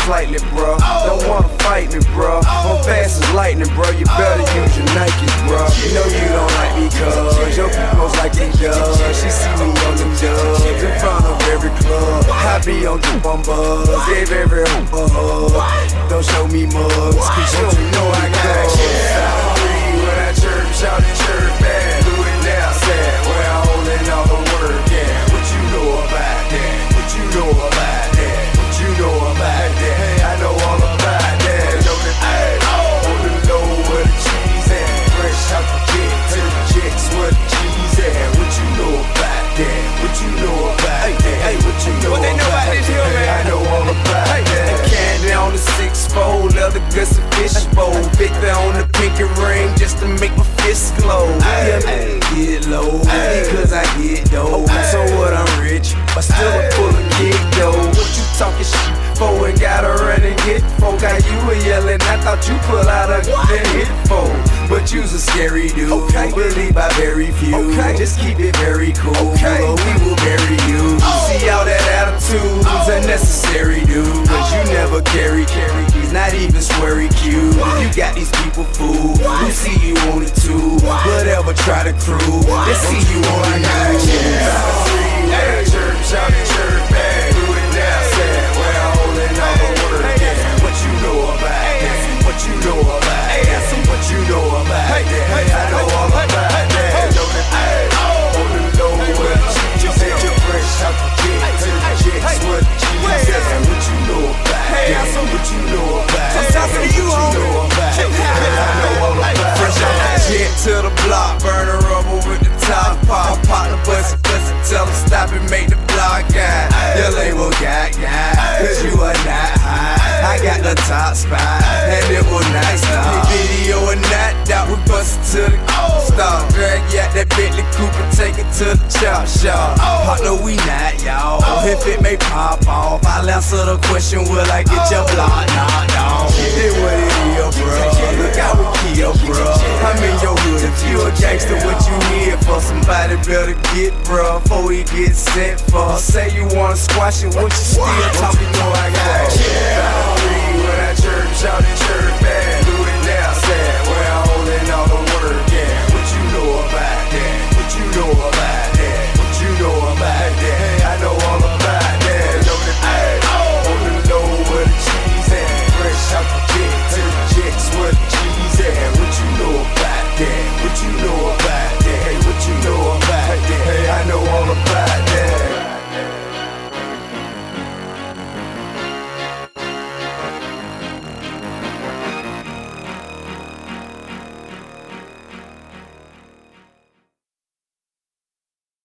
slightly, bro. Don't wanna fight me, bro. I'm fast as lightning, bro. You better use your Nikes, bro. You know you don't like me, cuz your people's like me, does. She see me on them dubs in front of every club. I be on the buzz, gave every hoop a hug. Don't show me mugs, cause you know I got shit. When I chirp, shout and chirp back. Do it now, sad. Where I holding all the work, yeah. What you know about that? What you know about that? What you know about that? Hey, I know all about that. Know that on the low where the cheese at. Fresh out the jet to the chicks where the cheese at. What you know about that? What you know about that? Hey, what you know about that? Hey, I know all about that. Candy on the 6-4, leather guts and fishbowl. Victor on the pinky ring just to make my fist glow. Yeah, get low because I get dough. So what, I'm rich, but still I'm full of kick though. What you talking shit for and gotta run and hit for? Got you a yelling, I thought you pull out a gun and hit for. But you's a scary dude, believe by very few. Just keep it very cool, or we will bury you. See all that attitude's unnecessary, dude. Cause you never carry, he's not even sweary cute. You got these people fooled, who see you on it too. Whatever, try to crew, they see you on the news. Chirp, shout and chirp back. Do it now, sad. Where I'm holding all the work, yeah. What you know about that? What you know about that? What you know about that? Hey, I know all about that. Know that on the low where the cheese at. Fresh out the jet to the chicks where the cheese at. What you know about that? What you know about that? What you know about that? I know all about that. Fresh out the jet to the block, burn the rubber with the top pop. Pop the bus, tell them stop and make the block guy. Your label got cause you are not high. I got the top spot, and it will not stop. Video and not doubt, we bust it to the stop. Drag out that Bentley Cooper, take it to the chop shop. Partner, we not, y'all. If it may pop off, I'll answer the question, will I get your block knocked off? It what it is, bro. Look out, we kill, bro. I'm in your hood. If you a gangster, what you here for? Somebody better get, bro, before he gets sent for. Say you wanna squash it, what you still talking, know I got